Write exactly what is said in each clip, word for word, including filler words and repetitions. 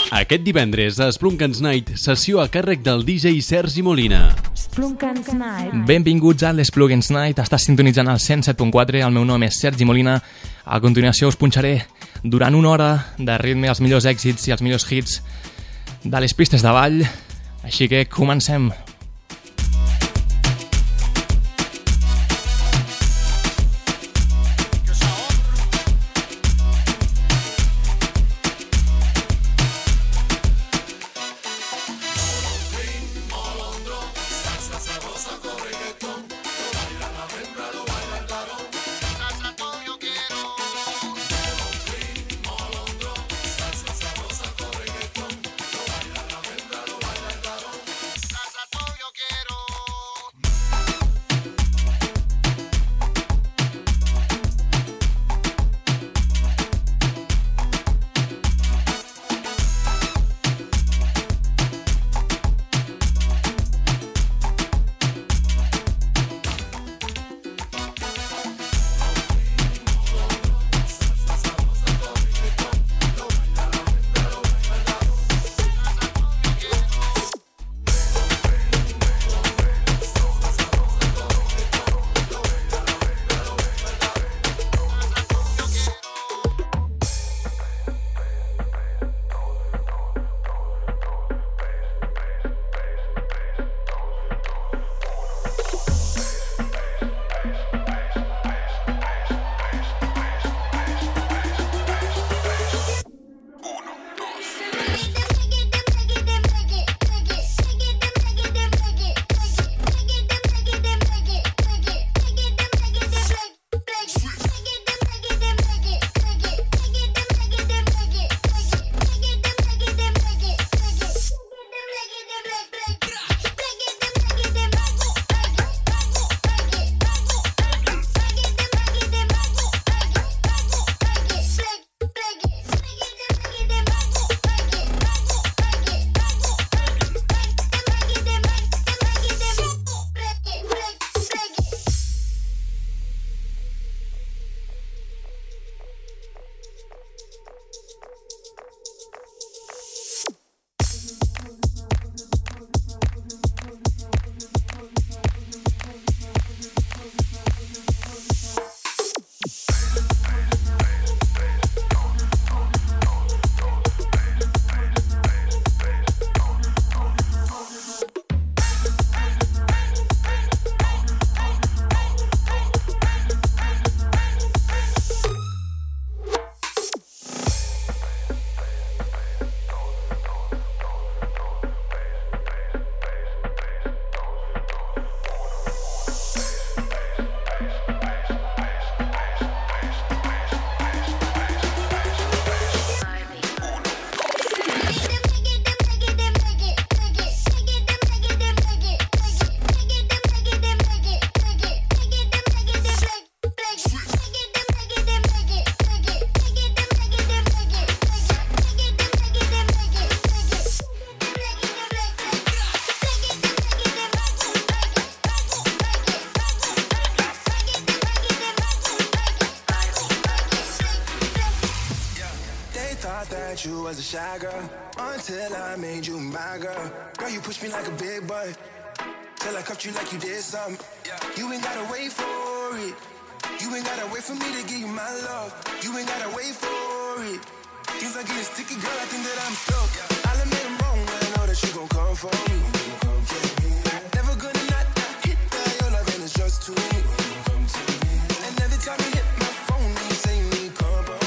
Aquest divendres a Splunkens Night, sessió a càrrec del D J Sergi Molina. Splunkens Night. Benvinguts a l'Splunkens Night, estàs sintonitzant el cent set punt quatre, el meu nom és Sergi Molina. A continuació us punxaré durant una hora de ritme els millors èxits i els millors hits de les pistes de ball, així que comencem. You was a shy girl until I made you my girl. Girl, you pushed me like a big boy till I cuffed you like you did something. You ain't gotta wait for it. You ain't gotta wait for me to give you my love. You ain't gotta wait for it. Things are getting sticky, girl. I think that I'm stuck. I'll admit I'm wrong, but I know that you gon' come for me. Never gonna not hit that. Your loving is just too me. And every time you hit my phone, you say you need company.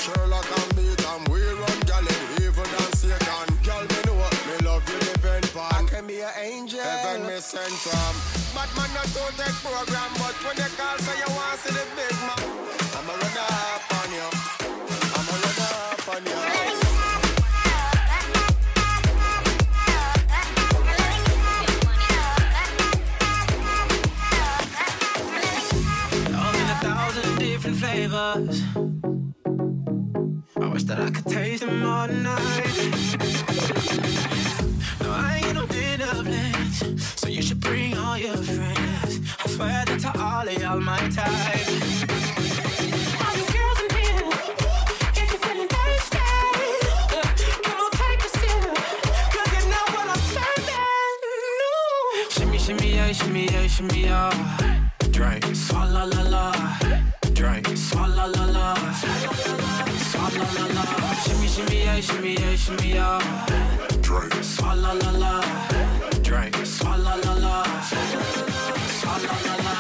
Sherlock and beat and we run gal in evil and Satan. Girl, me know me love you depend on. I can be an angel, heaven me sent from. But man not to take program, but when you call say you want to see the big man, I'ma run up on you. I'ma run up on you. Different flavors. I wish that I could taste them all night. No, I ain't no dinner plans, so you should bring all your friends. I swear that to all of y'all my type. All you girls in here, if you're feeling thirsty, come on, take a sip, 'cause you know what I'm serving. No. Shimmy, shimmy, yeah, shimmy, yeah, shimmy, yeah. Drink, swalla la la. Drink, swalla la la, swalla la la, shimmy shimmy yeah, shimmy yeah, shimmy yeah. Drink, swalla la la, drink, swalla la la, swalla la la.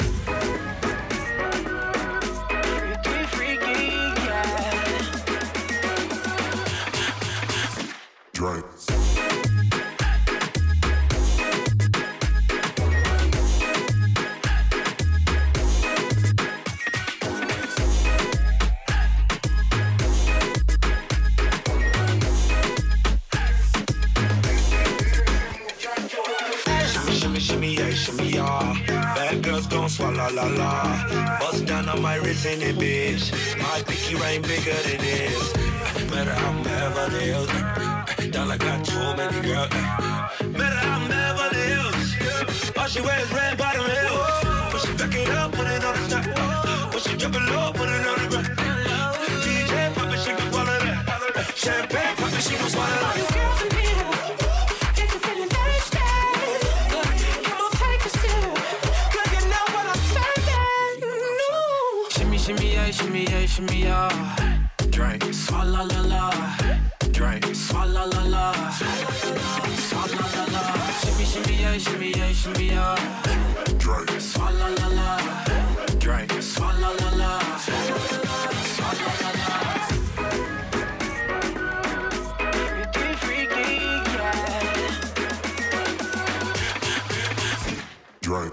Freaky, freaky, yeah. Drink. Shimmy, yeah. Bad girls gon' swallow la la. Bust down on my wrist in it, bitch. My pinky ring bigger than this. Matter how I'm Beverly Hills. Dollar got too many girls. Matter how I'm Beverly Hills. All she wears red bottom heels. When she back it up, put it on the top. When she drop it low, put it on the ground. D J pop it, she can swallow that. Champagne pop it, she can swallow that. Shimmy yeah, shimmy yeah. Drink, swalla la la. Drink, swalla la la. Swalla la la. Shimmy shimmy yeah, shimmy yeah, shimmy yeah. Drink, swalla la la. Drink, swalla la la. Swalla la la. Freaky, freaky, yeah. Drink.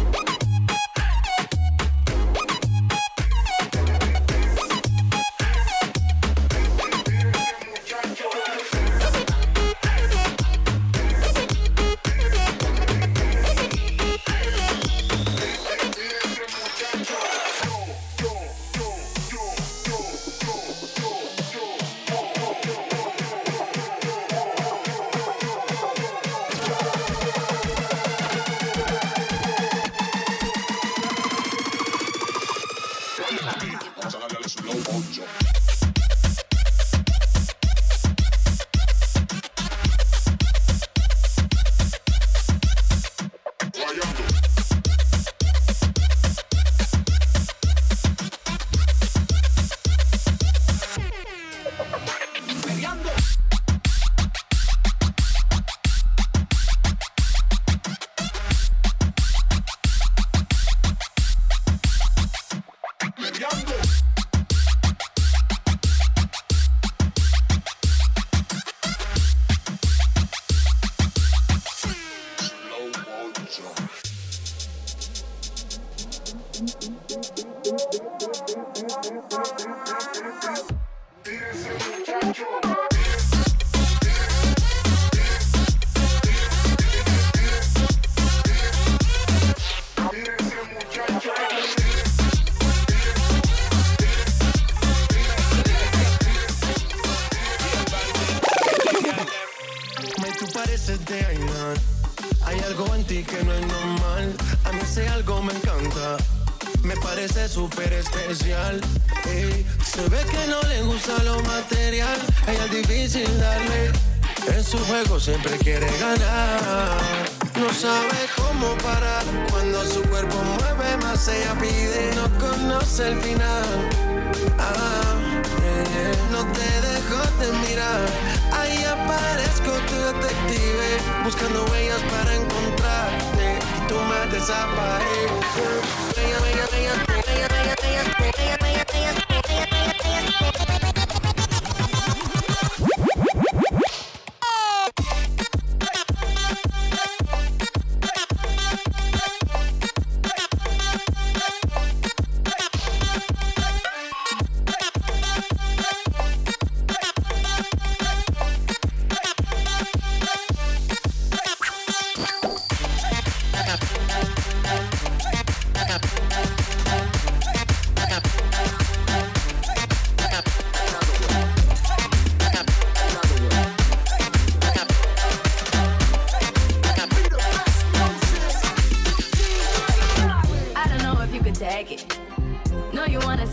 Hay algo en ti que no es normal. A mí ese algo me encanta. Me parece súper especial. Ey, se ve que no le gusta lo material. Ella es difícil darle. En su juego siempre quiere ganar. No sabe cómo parar. Cuando su cuerpo mueve más ella pide. No conoce el final. Ah, yeah, yeah. No te dejo de mirar. Ahí aparezco tu detective, buscando huellas para encontrarte. Y tú me desapareces.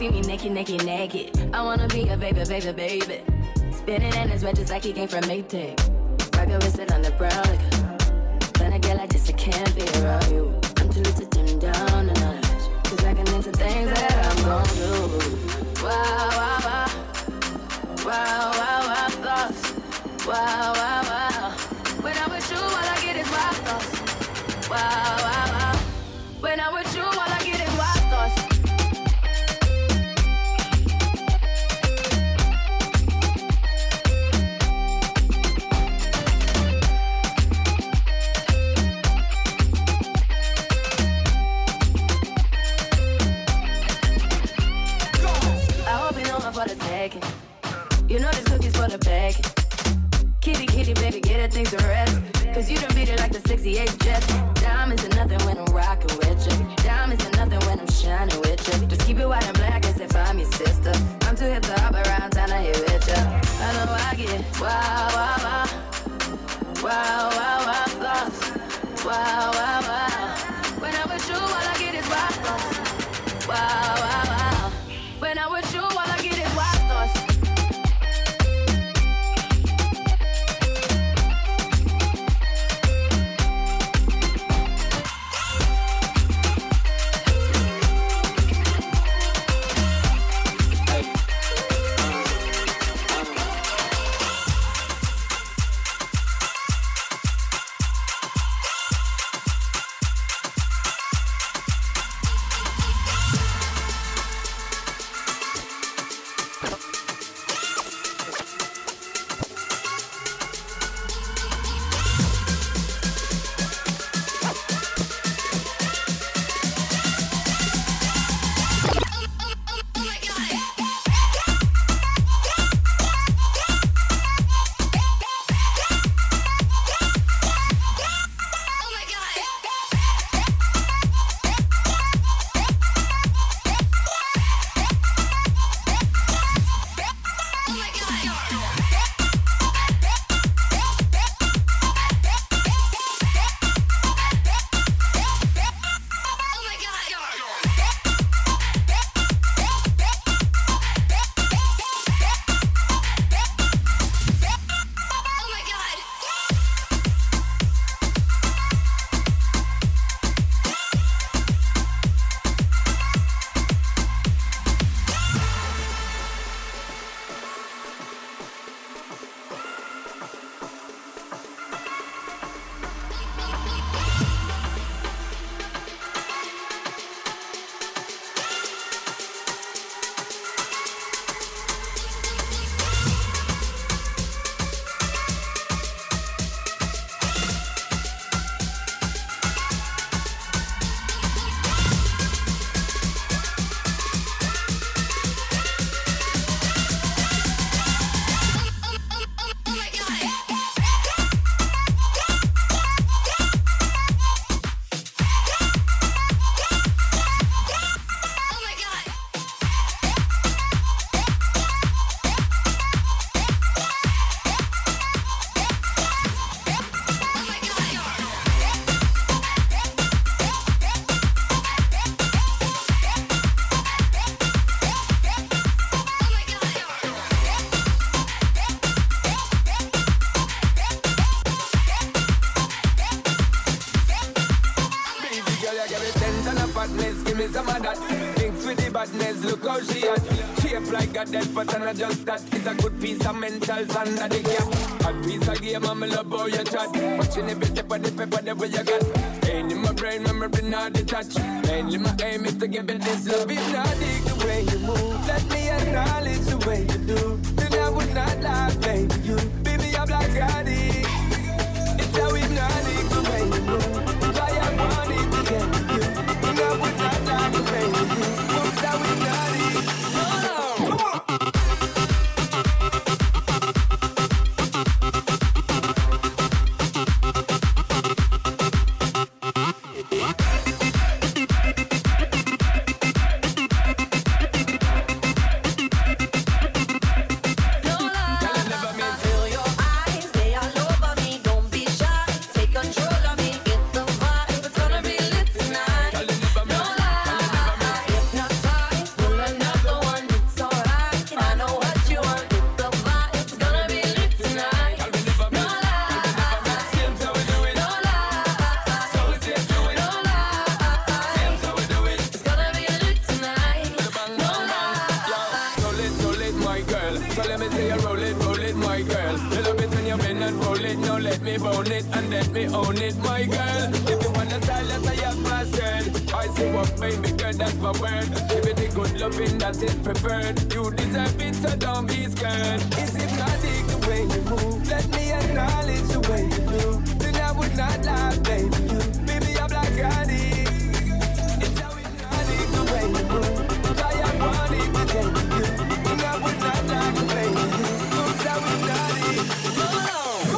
see me naked, naked, naked. I wanna be a baby, baby, baby. Spinning in his red just like he came from Maytag. Rocket with it on the brown like when I get like this, I can't be around you. I'm too little to dim down the night. Cause I can into things that I'm gon' do. Wow, wow, wow. Wow, wow, wow, thoughts. Wow, wow, wow. When I'm with you, all I get is wild thoughts. Wow, wow, wow. When I'm with you, all I get is wild thoughts. For the taking. You know this cookie's for the bag. Kitty, kitty, baby, get her things to rest. Cause you done beat it like the sixty-eight Jets. Diamonds are nothing when I'm rockin' with you. Diamonds are nothing when I'm shining with you. Just keep it white and black as if I'm your sister. I'm too hip to hop around town to hit with you. I know I get wow, wow, wow. Wow, wow, wow, thoughts. Wow, wow, wow. When I'm with you, all I get is wild thoughts. Wow, wow, wow. When I'm with you, all I get is wild thoughts. But I'm not just that. It's a good piece of mentals under the cap. A piece of game, I'm love how you chat. Watching every step of the paper, the way you got. Staying in my brain, memory not detached. Mainly my aim is to give it this love. If not dig the way you move, let me acknowledge the way you do. Then I would not lie, baby. You be me a black addict. It's how we not dig the way you move. Why I want it to get you. Then I would not lie, the way you do. It's how we not dig. Come on. Feel your eyes, they all over me. Don't be shy, take control. me bone it and let me own it, my girl. If you want the style that I have mastered, I say what baby girl, that's my word. Give it the good loving that is preferred. You deserve it, so don't be scared. It's hypnotic the way you move. Let me acknowledge the way you do. Then I would not lie, baby. You, baby, I'm like Gotti. It's how hypnotic the way you move. I am wanting to take you. Then I would not lie, baby. It's how hypnotic. Come on.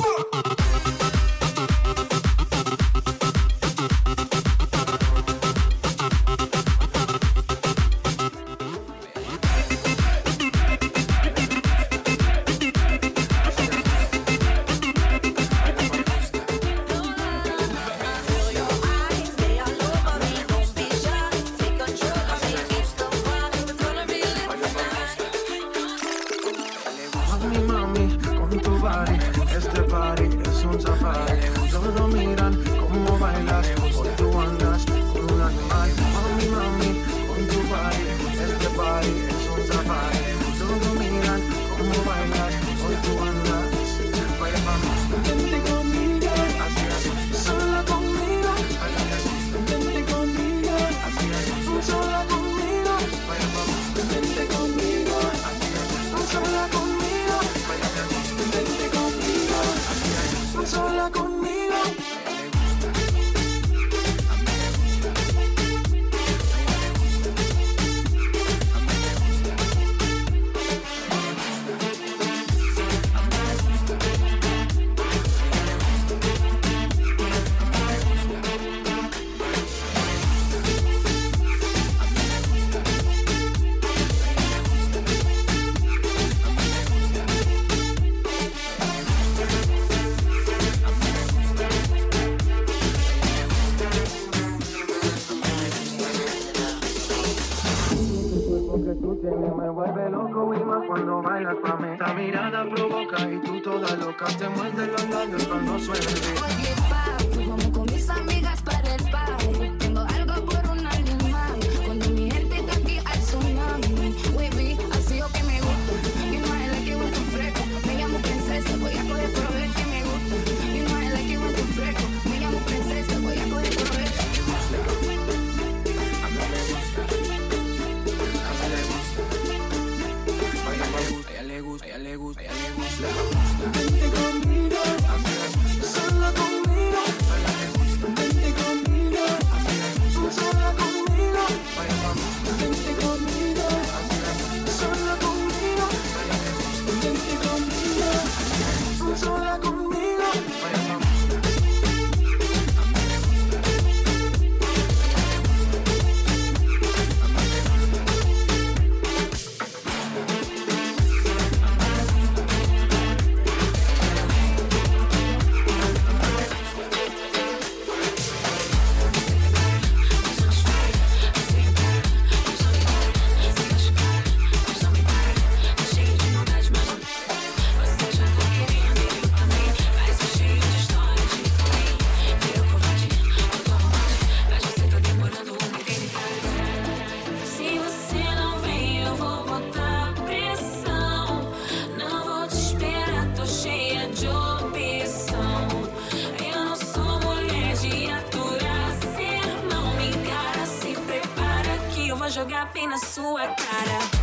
Jogar bem na sua cara.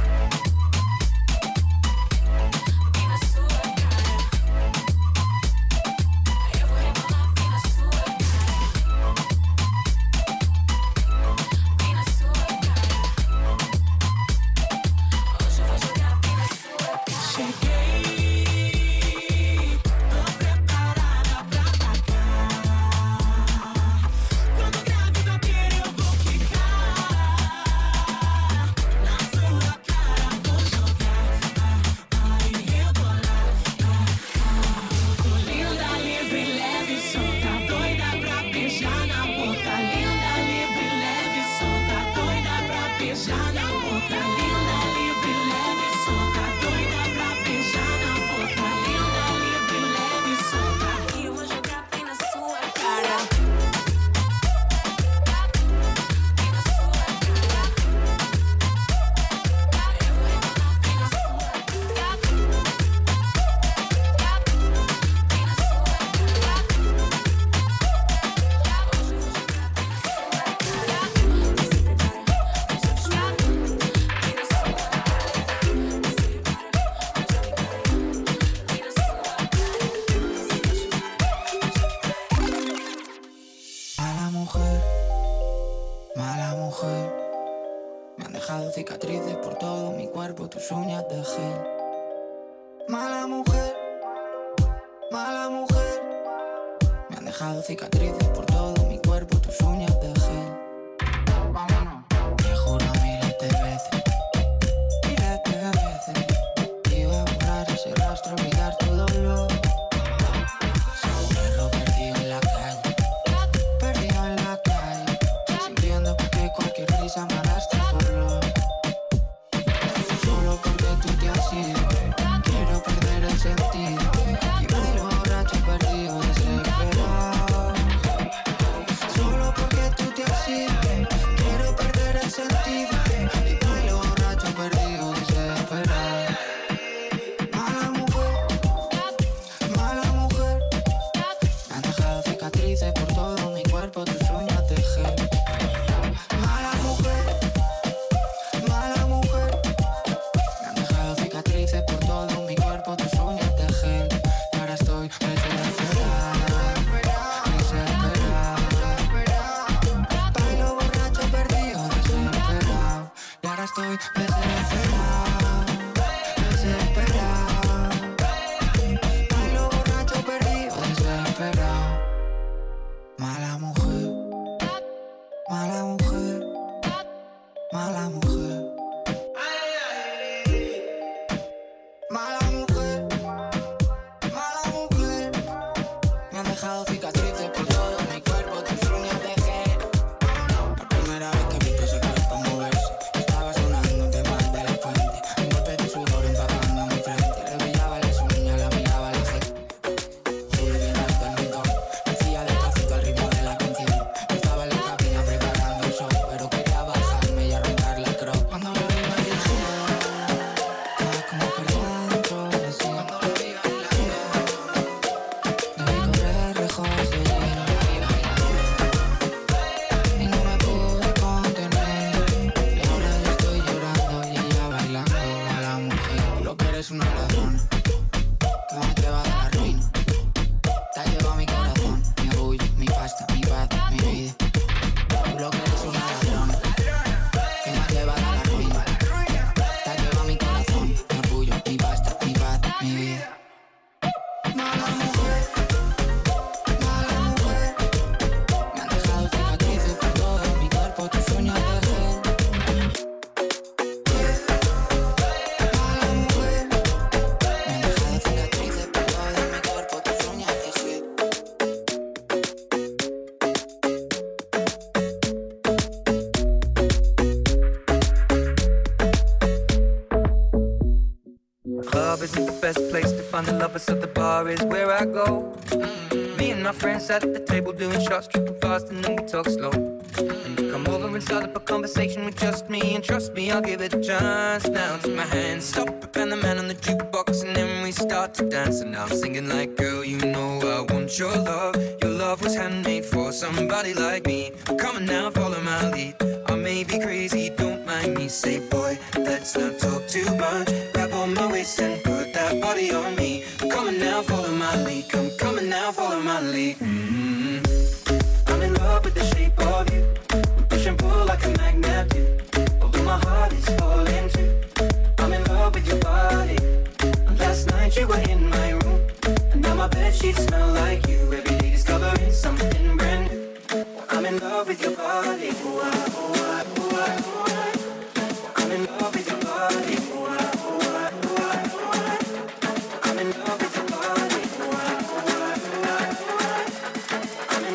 Cara mujer, mala mujer. Me han dejado cicatrices por todo mi cuerpo, tus uñas de gel. Mala mujer, mala mujer. Me han dejado cicatrices por todo mi cuerpo, tus uñas de gel. Vámonos. Te juro miles de veces, miles de veces, iba a borrar ese rastro, olvidar tu dolor. Soy un perro perdido en la calle, perdido en la calle, sintiendo que cualquier risa me arrastra por lo. Solo porque tú te has ido, quiero perder el sentido. Y bailo borracho perdido, desesperado. Solo porque tú te has ido, quiero perder el sentido. Y bailo borracho perdido, desesperado. Mala mujer, mala mujer. Me han dejado cicatrices por todo mi cuerpo, tus uñas de gel. Mala mujer, mala mujer. Me han dejado cicatrices por todo mi cuerpo, tus uñas de gel. Y ahora estoy desesperada, desesperada. Bailo borracho perdido, desesperado. Y ahora estoy desesperada, desesperada. Bailo borracho perdido, desesperado. Mala mujer, mala mujer, mala mujer. Mala mujer, mala mujer. Me han dejado cicatrices por todo mi cuerpo, tus uñas de gel. La primera vez que vi que ese cuerpo moverse, estaba sonando un tema de la fuente. Un golpe de sudor empapando mi frente. Le brillaba las uñas, la miraba la gente. Sube bien alto el mentón, hacía despacito al ritmo de la canción. Estaba en la cabina preparando el show, pero quería bajarme y arrancar la croc. Cuando lo vi bailando, estaba como perdida dentro de sí. Cuando lo vi bailando, debí correr lejos de ella. Y no me pude contener. Y ahora yo estoy llorando y ella bailando. Mala mujer, tú lo que eres una ladrona, que me te va a dar la ruina. Te has llevado mi corazón, mi orgullo, mi pasta, mi paz, mi vida. Tú lo que eres una ladrona, que me te va a dar la ruina. Te has llevado mi corazón, mi orgullo, mi pasta, mi paz, mi vida. Mala mujer, mala mujer. Me han dejado cicatrices por todo mi cuerpo, tus uñas de gel. Mala mujer. Me han dejado cicatrices por todo mi cuerpo, tus uñas de gel. Club isn't the best place to find the lovers, so the bar is where I go. Me and my friends sat at the table doing shots, tripping fast, and then we talk slow. And you come over and start up a conversation with just me, and trust me, I'll give it a chance. Now take my hand, stop it, and the man on the jukebox, and then we start to dance. And now I'm singing like, girl, you know I want your love. Your love was handmade for somebody like me. Come on now, follow my lead. I may be crazy, don't mind me. Say, boy, let's not talk too much. Grab on my waist and put that body on me. Come on now, follow my lead. Come, come on now, follow my lead. Mm-hmm. I'm in love with the shape of you. We push and pull like a magnet do. Although my heart is falling too. I'm in love with your body. Last night you were in my room, and now my bedsheets smell like you. Every day discovering something brand new. I'm in love with your body. Oh, I, oh, I, oh, I, oh, I. I'm in love with your body. Oh, I, oh, I, oh, I, oh, I. I'm in love with your body. Oh, I, oh, I, oh, I, oh, I. I'm in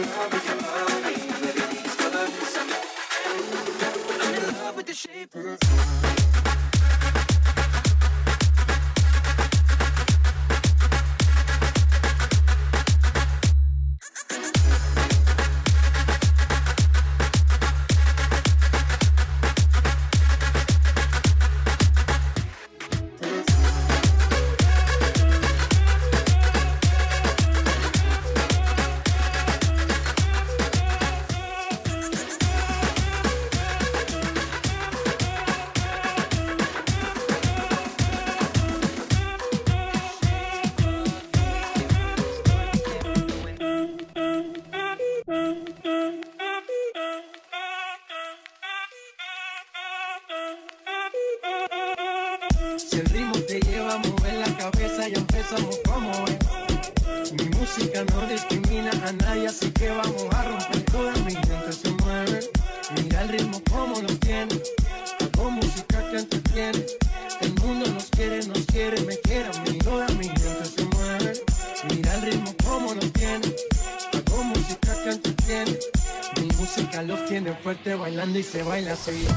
Si el ritmo te lleva a mover la cabeza, ya empezamos como es. Mi música no discrimina a nadie, así que vamos a romper. Toda mi gente se mueve. Mira el ritmo como lo tiene. Hago música que entretiene. El mundo nos quiere, nos quiere, me quiere a mí. Toda mi gente se mueve. Mira el ritmo como lo tiene. Hago música que entretiene. Mi música los tiene fuerte bailando y se baila así.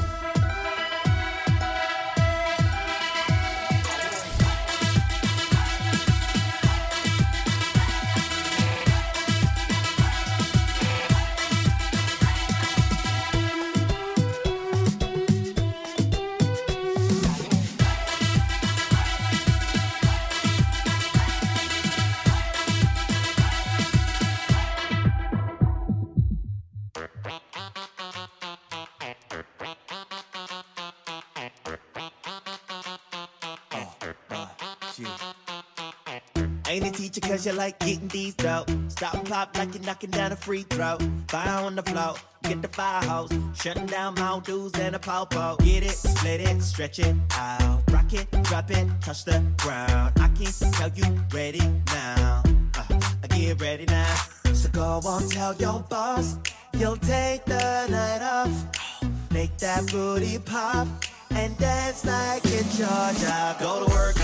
Ain't a teacher cause you like getting these dope. Stop and pop like you're knocking down a free throw. Fire on the floor, get the firehouse. Shutting down Mount Dews and a popo. Get it, split it, stretch it out. Rock it, drop it, touch the ground. I can tell you ready now. Uh, get ready now. So go on, tell your boss you'll take the night off. Make that booty pop and dance like it's your job. Go to work.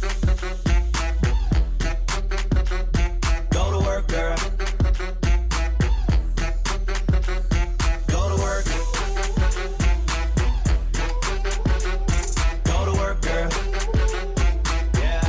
Go to work, girl. Go to work. Go to work, girl. Yeah.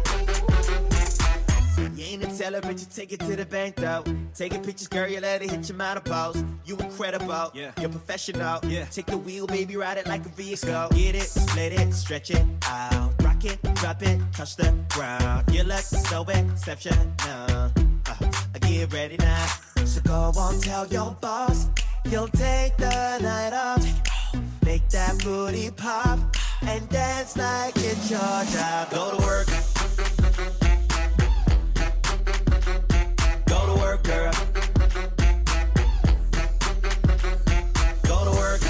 You ain't a teller, but you take it to the bank, though. Taking pictures, girl, you let it hit your mouth pose. You incredible, yeah. You're professional, yeah. Take the wheel, baby, ride it like a vehicle. Get it, split it, stretch it out. Rock it, drop it, touch the ground. You look so exceptional. Uh, get ready now. So go on, tell your boss you'll take the night off. Make that booty pop and dance like it's your job. Go to work. Go to work, girl. Go to work.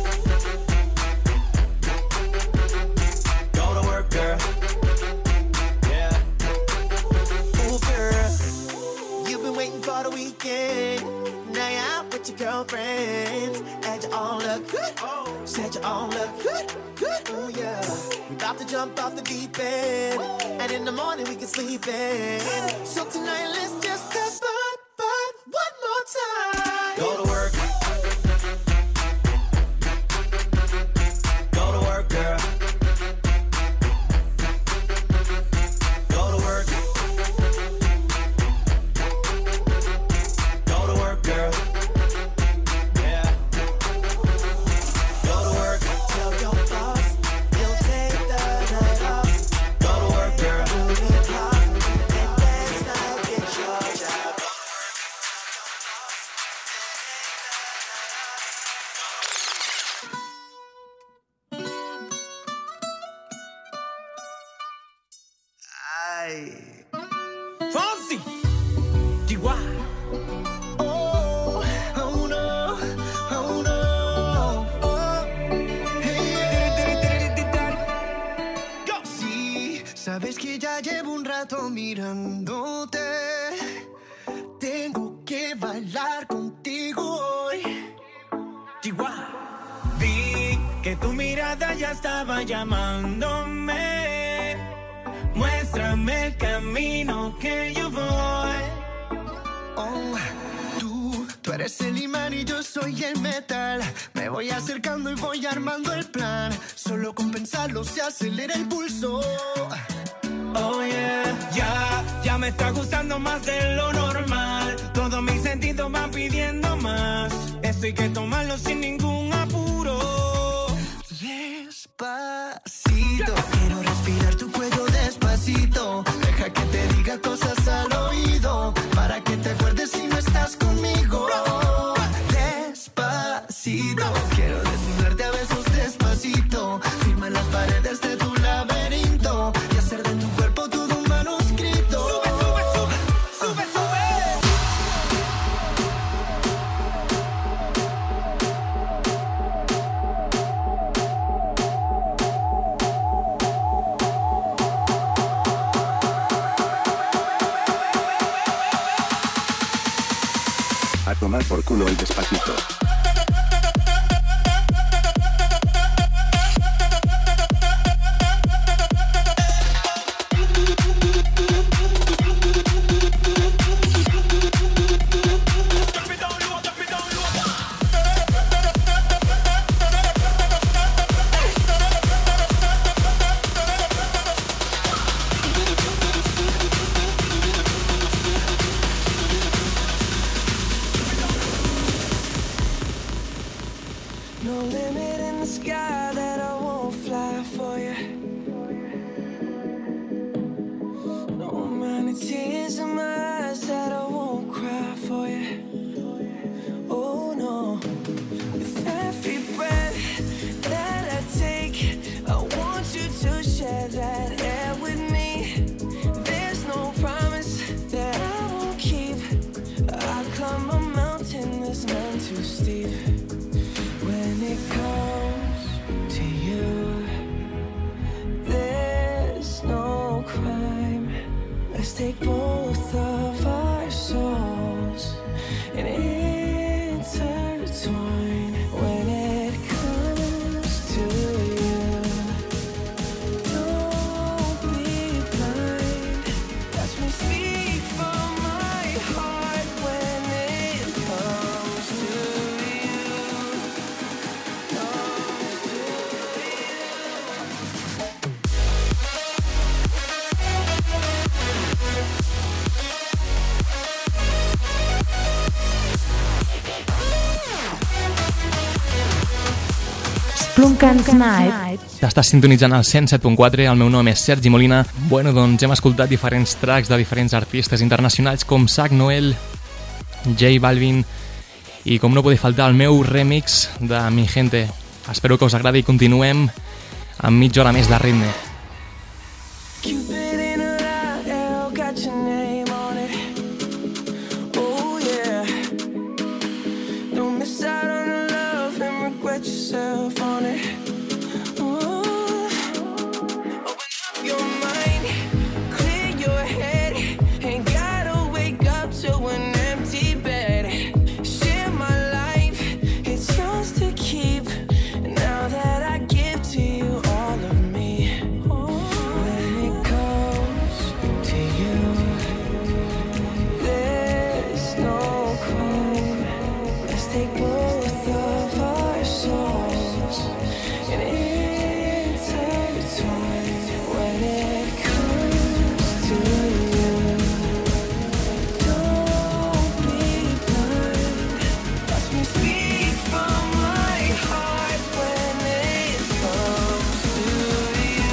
Go to work, girl. Yeah. Oh, girl, you've been waiting for the weekend. Now you're out with your girlfriends, and you all look good. Said you all look good, good. Oh yeah. We about to jump off the deep end, and in the morning we can sleep in. So tonight let's just have fun, fun one more time. Go to work. Go to work, girl. Go to work. Go to work, girl. Yeah. Go to work. Tell your boss you'll take the night off. Go to work, girl. Booty pop and dance like it's your job. Ay. Fonsi. Chihuahua. Oh, oh no, oh no, oh. Hey, Go. Sí, sabes que ya llevo un rato mirándote. Tengo que bailar contigo hoy. Chihuahua. Vi que tu mirada ya estaba llamándome. Muéstrame el camino que yo voy. Oh, tú, tú eres el imán y yo soy el metal. Me voy acercando y voy armando el plan. Solo con pensarlo se acelera el pulso. Oh yeah, ya, ya me está gustando más de lo normal. Todos mis sentidos van pidiendo más. Esto hay que tomarlo sin ningún apuro. Despacito, quiero respirar tu cuello despacito. Deja que te diga cosas al oído, para que te acuerdes si no estás conmigo. Despacito, quiero desnudarte a besos despacito. Firma las paredes de tu laberinto y hacer de tu cuerpo todo un manuscrito. Sube, sube, sube, sube, sube. tomar por culo el Despacito. No limit in the sky that I won't fly for you. No amount of tears in my eyes that I won't cry for you. Oh no, with every breath that I take, I want you to share that air with me. There's no promise that I won't keep. I climb a mountain that's none too steep. When it comes to you, there's no crime. Let's take both of our souls and intertwine. When it comes to you, don't be blind. Watch me speak from my heart. When it comes to you, Splunkens Night. T'estàs sintonitzant al cent set punt quatre, el meu nom és Sergi Molina. Bueno, doncs hem escoltat diferents tracks de diferents artistes internacionals com Zack Noel, J Balvin i com no podia faltar el meu remix de Mi Gente. Espero que us agradi i continuem amb mitja hora més de ritme. Cupid in a light arrow, got your name on it. Oh yeah. Don't miss out on the love and regret yourself on it. Oh. Open up your mind, clear your head. Ain't gotta wake up to an empty bed. Share my life, it's yours to keep. Now that I give to you all of me. When it comes to you, there's no crime. Let's take both of our souls and intertwine. When it comes to you, don't be blind. Watch me speak from my heart. When it comes to you,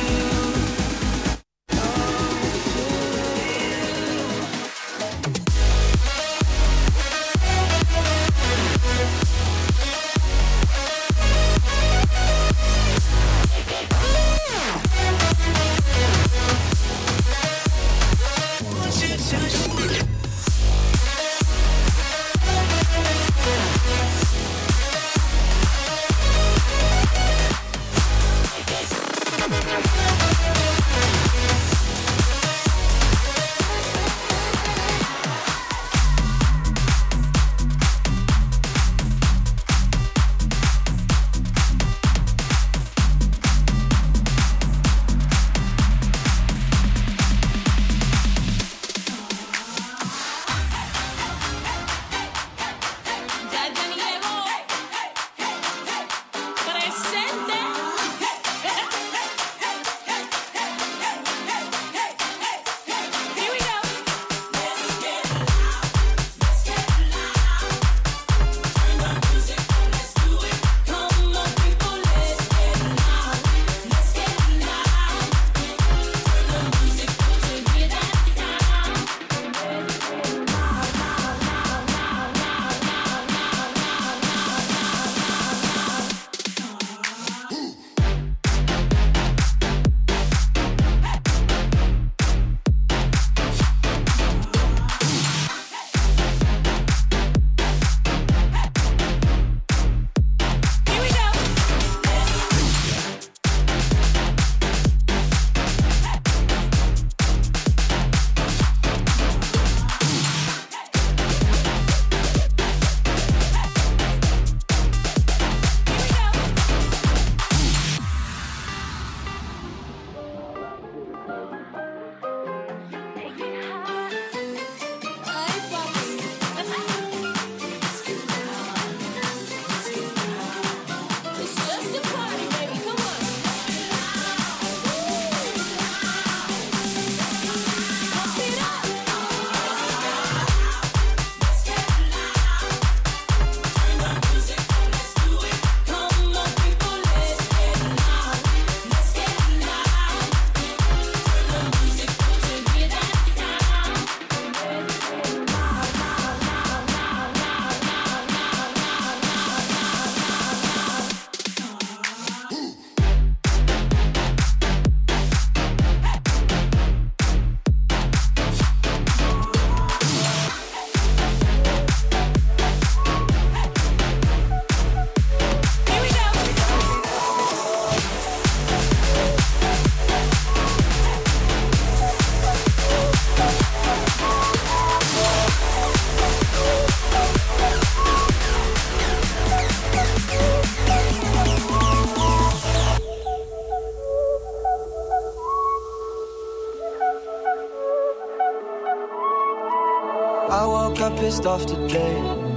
pissed off today.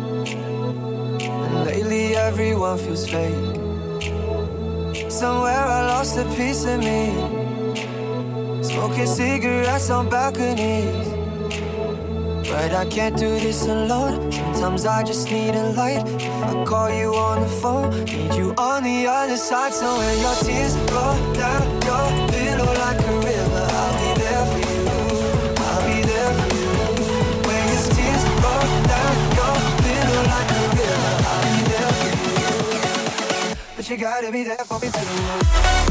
And lately everyone feels fake. Somewhere I lost a piece of me, smoking cigarettes on balconies. But I can't do this alone. Sometimes I just need a light. If I call you on the phone, need you on the other side. So when your tears roll down your pillow like a river, I'll be there for you. I'll be there for you. When your tears roll down your pillow like a river, I'll be there for you. But you gotta be there for me too.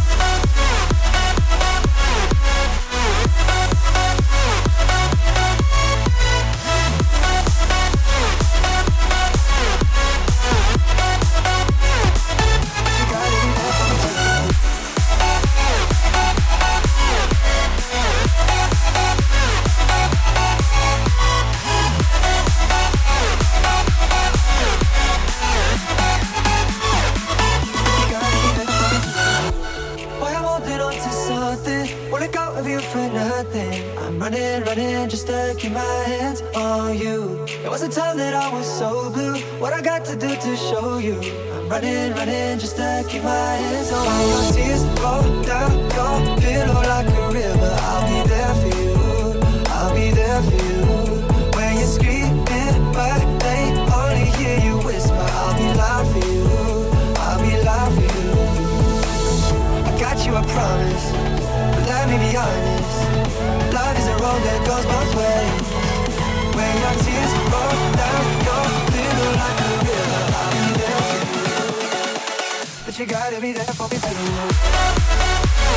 Running, running, just to keep my hands on you. There was a time that I was so blue. What I got to do to show you? I'm running, running, just to keep my hands on you. Your tears roll down your pillow like a river. I'll be there for you. I'll be there for you. When you're screaming, but they only hear you whisper. I'll be loud for you. I'll be loud for you. I got you, I promise. But let me be honest. Love is a road that goes both ways. When your tears roll down your pillow like a river, I'll be there for you. But you gotta be there for me too.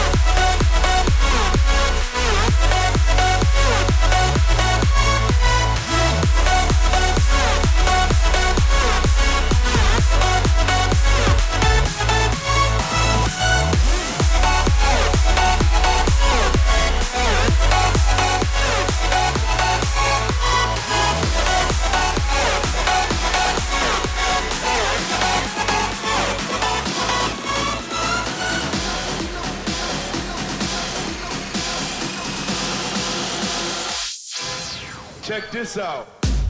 Check this out.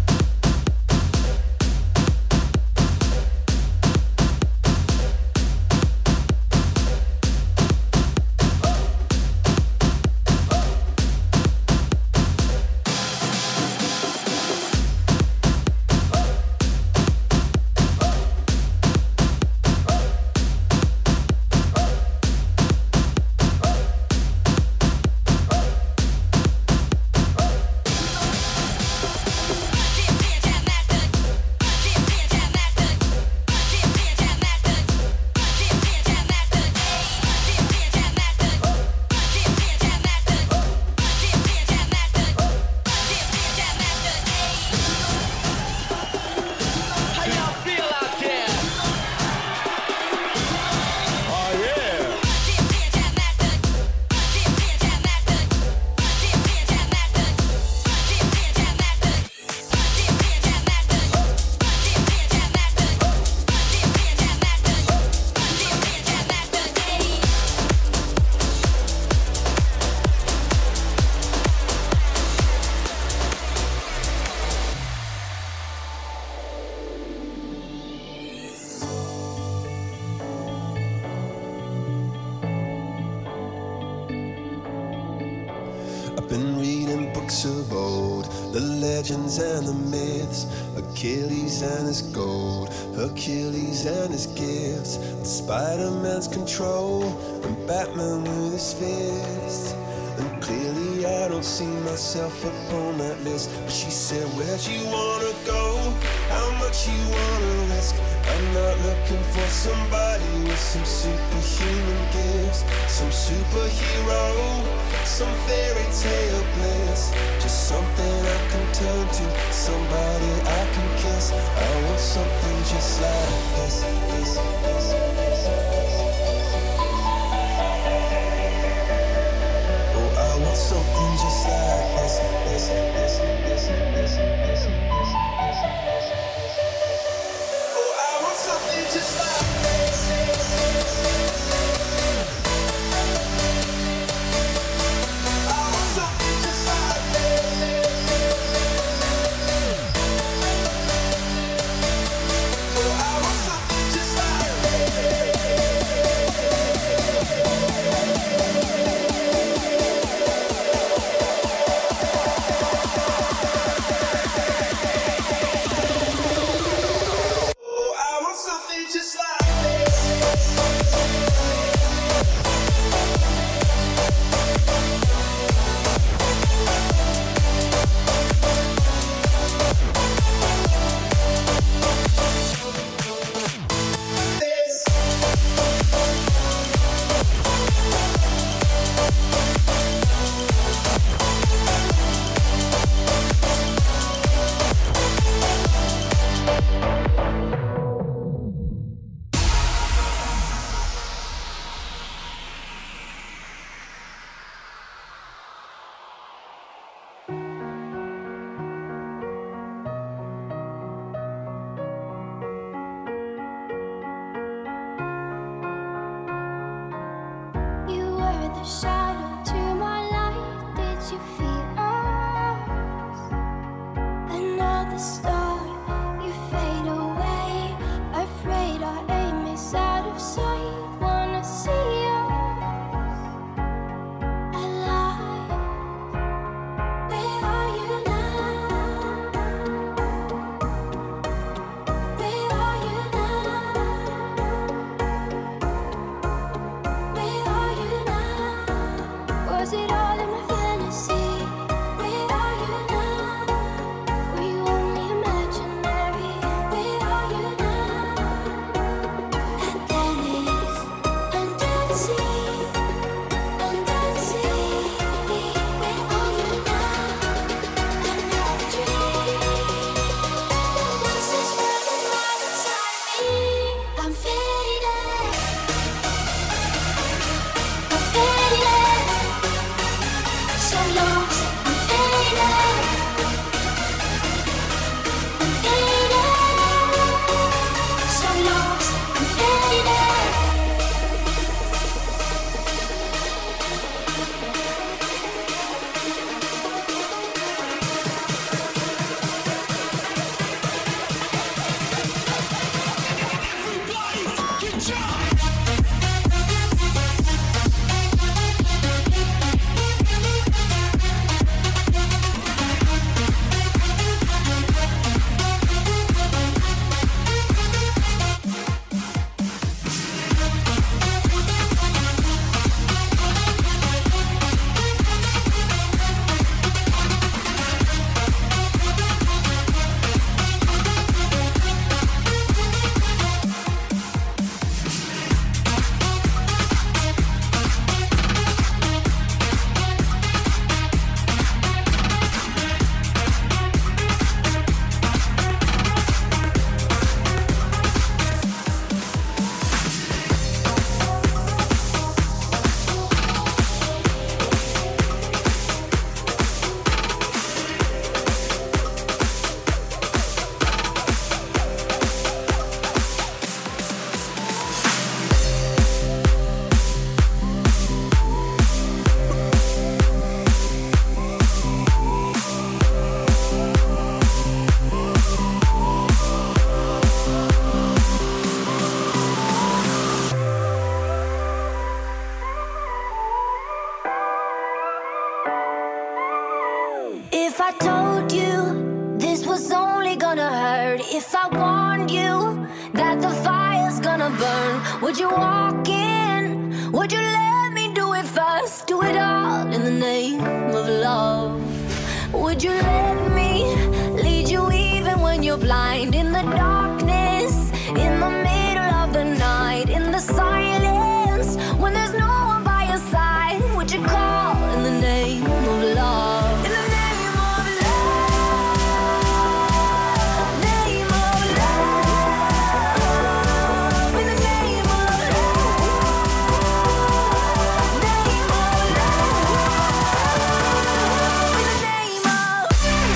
I've been reading books of old, the legends and the myths, Achilles and his gold, Hercules and his gifts, and Spider-Man's control, and Batman with his fists. And clearly I don't see myself upon that list. But she said, where'd you wanna go? How much you wanna risk? I'm not looking for somebody with some superhuman gifts, some superhero, some fairy tale bliss. Just something I can turn to, somebody I can kiss. I want something just like this, this, this, this, this. Oh, I want something just like this, this, this, this, this, this, this, this. Something just like this. I want something just like this. shadow to my light. Did you feel us? Another star, you fade away. Afraid our aim is out of sight. Wanna see us alive. Where are you now? Where are you now? Where are you now? Was it all in my fantasy? Where are you now? Were you only imaginary? Where are you now? And Dennis, and Dancy, and Dancy. Where are you now? Another dream. The monster's running wild inside me. I'm faded. I'm faded. So lost. I'm faded. I'm faded. So lost. I'm faded. If I told you this was only gonna hurt, if I warned you that the fire's gonna burn, would you walk in? Would you let me do it first? Do it all in the name of love. Would you let me lead you even when you're blind? In the darkness, in the middle of the night, in the silence, when there's no one by your side, would you call in the name of love? In the name of love, name of love, in the name of love, name of love, in the name of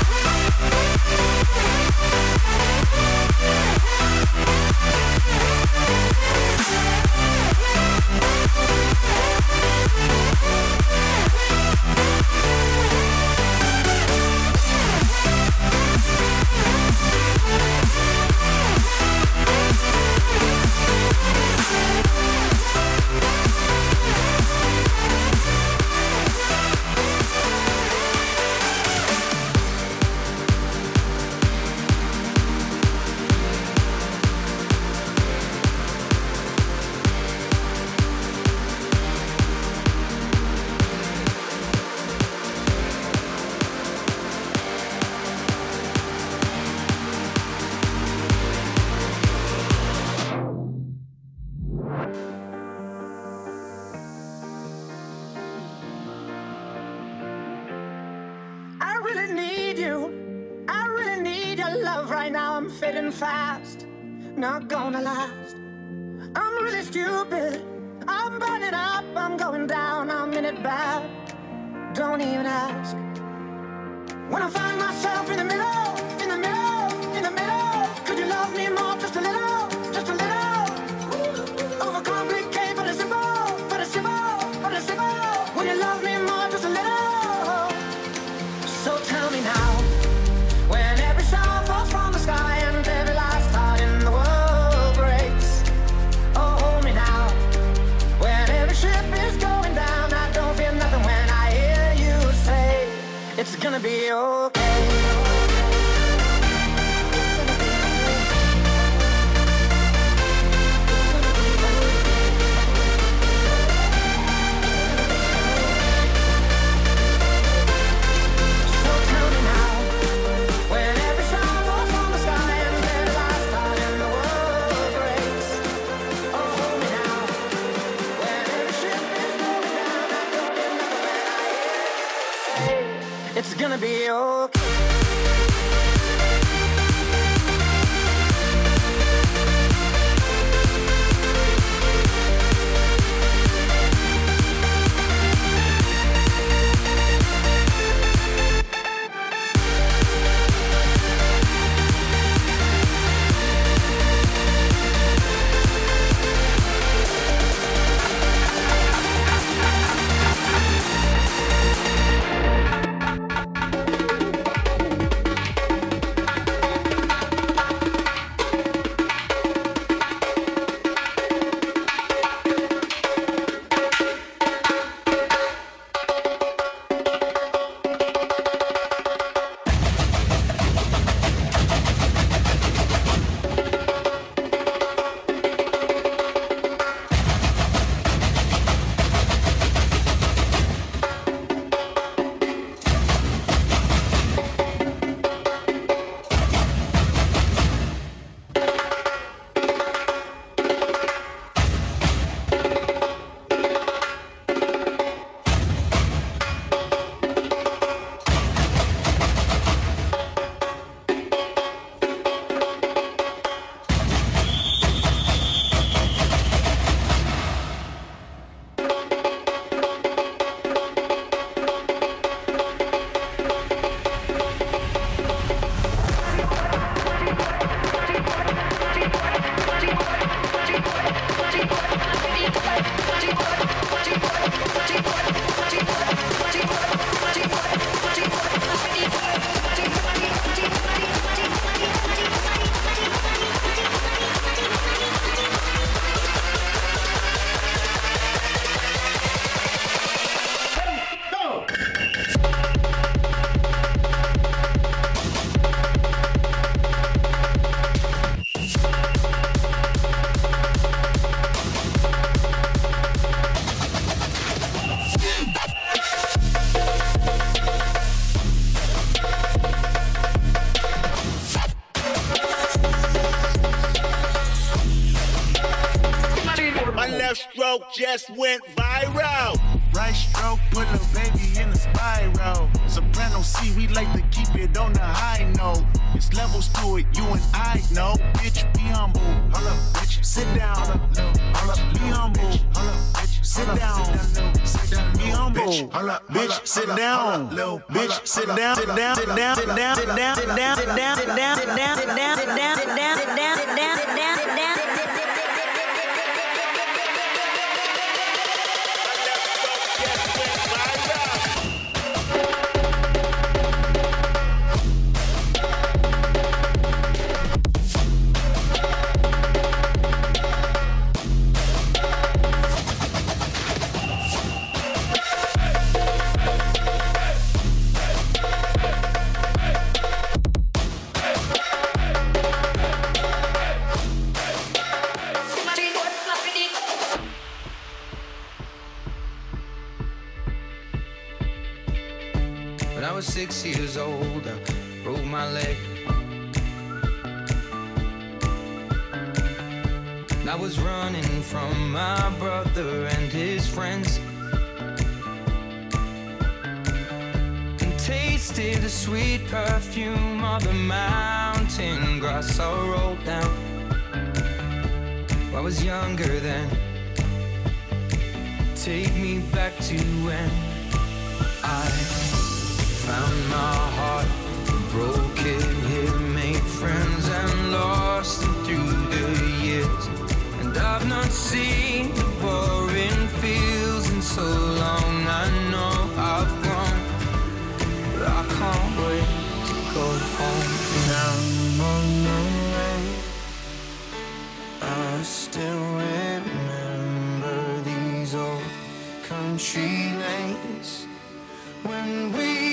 I really need you. I really need your love right now. I'm fading fast, not gonna last. I'm really stupid. I'm burning up, I'm going down, I'm in it bad. Don't even ask. When I find myself in the middle, in the middle, in the middle, could you love me more, just a little, just a little? Overcomplicate, but it's simple, but it's simple, but it's simple. gonna be okay. Just went viral. Right stroke, put a baby in a spiral. Soprano C, we like to keep it on the high note. It's levels to it, you and I know. Bitch, be humble. Hold up, bitch, sit down. Hold up, be humble. Hold up, bitch, sit down. Be humble. Bitch, sit down. Bitch, sit down. Sit down. Sit down. Sit down. Sit down. Sit down. Sit down. Sit down. Sit down. Sit down. Sit down. Sit down. Sit down. Sit down. Sit down. Sit down. Six years old, I broke my leg. I was running from my brother and his friends, and tasted the sweet perfume of the mountain grass I rolled down. I was younger then. Take me back to when I found my heart, broke it here, made friends and lost them through the years. And I've not seen the boring fields in so long. I know I've grown, but I can't wait to go home. Down on the road, I still remember these old country lanes when we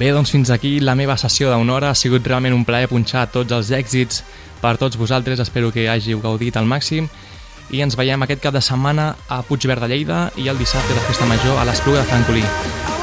Bé, doncs fins aquí la meva sessió d'una hora. Ha sigut realment un plaer punxar tots els èxits per tots vosaltres. Espero que hàgiu gaudit al màxim. I ens veiem aquest cap de setmana a Puigverd de Lleida i el dissabte de Festa Major a l'Espluga de Francolí.